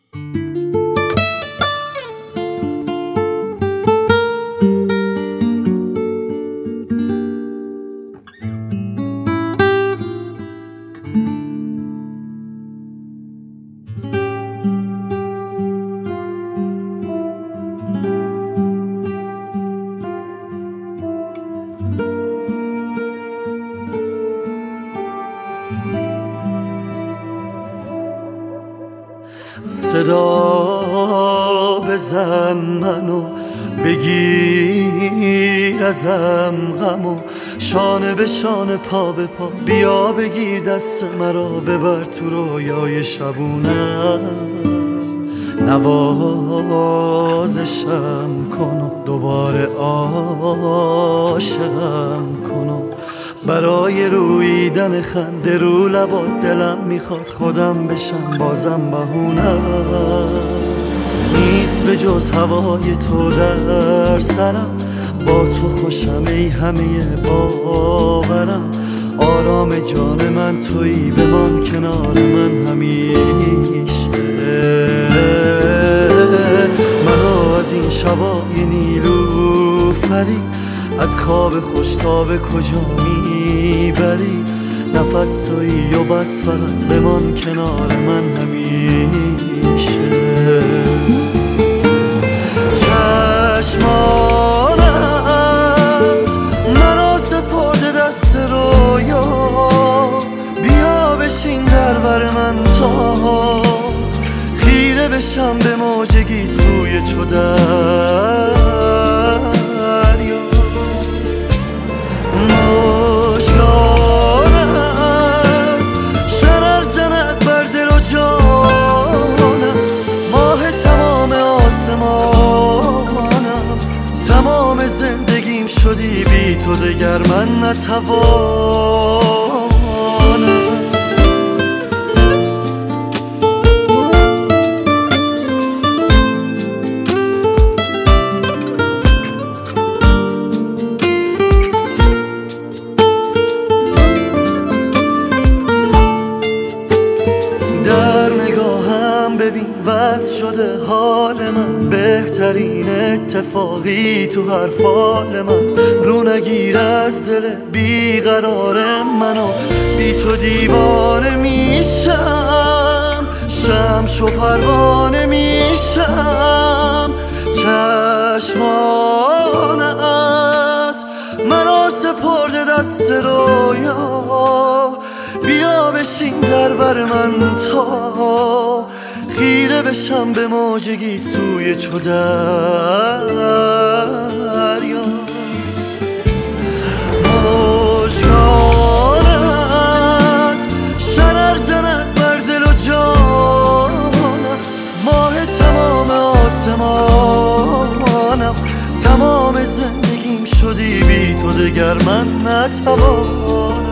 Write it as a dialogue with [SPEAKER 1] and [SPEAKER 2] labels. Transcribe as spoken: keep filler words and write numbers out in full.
[SPEAKER 1] صدا بزن منو بگیر ازم غمو، شانه به شانه پا به پا بیا بگیر دست مرا ببر تو رویای شبونم، نوازشم کن و دوباره عاشقم کن و برای رویدن خنده رو لبات دلم میخواد خودم بشم بازم بهونم نیست به جز هوای تو در سرم، با تو خوشم ای همه باورم، آرام جان من تویی بمان کنار من همیشه، منو از این شبای نیلوفری از خواب خوش تا به کجا میبری، نفس تویی و بس فقط بمان کنار من همیشه. چشمانت منو سپرده دست رویا، بیا بشین در بر من تا خیره بشم به موجگی سوی چو دریا، مژگانت شرر زند بر دل و جانم، ماه تمام آسمانم، تمام زندگیم شدی بی تو دگر من نتوانم. ببین وضع شده حال من، بهترین اتفاقی تو هر فال من، رو نگیر از دل بیقرار منو، بی تو دیوانه میشم، شمس و پروانه میشم. چشمانت منو سپرده دست رویا، بیا بشین در بر من تا خیره بشم به موجگی سوی چو دریا، مژگانت شرر زند بر دل و جانم، ماه تمام آسمانم، تمام زندگیم شدی بی تو دگر من نتوانم.